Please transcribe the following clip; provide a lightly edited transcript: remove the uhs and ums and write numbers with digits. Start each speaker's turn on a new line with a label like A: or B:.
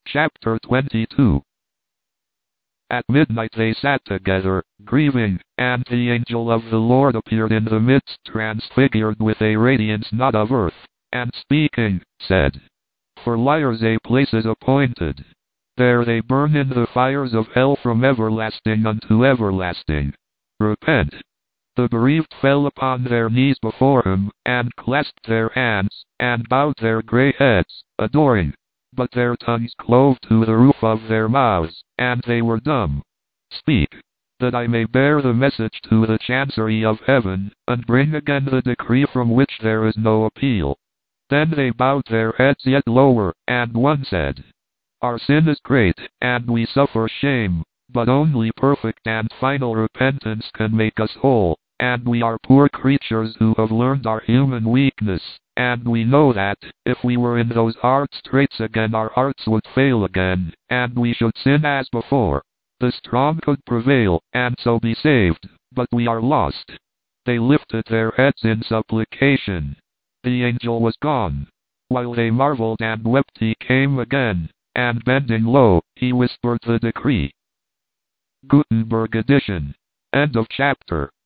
A: Chapter 22. At midnight they sat together, grieving, and the angel of the Lord appeared in the midst, transfigured with a radiance not of earth, and speaking, said, "For liars a place is appointed. There they burn in the fires of hell from everlasting unto everlasting. Repent." The bereaved fell upon their knees before him, and clasped their hands, and bowed their grey heads, adoring. But their tongues clove to the roof of their mouths, and they were dumb. "Speak, that I may bear the message to the chancery of heaven, and bring again the decree from which there is no appeal." Then they bowed their heads yet lower, and one said, "Our sin is great, and we suffer shame, but only perfect and final repentance can make us whole, and we are poor creatures who have learned our human weakness. And we know that, if we were in those hard straits again, our hearts would fail again, and we should sin as before. The strong could prevail, and so be saved, but we are lost." They lifted their heads in supplication. The angel was gone. While they marveled and wept, he came again, and bending low, he whispered the decree. Gutenberg edition. End of chapter.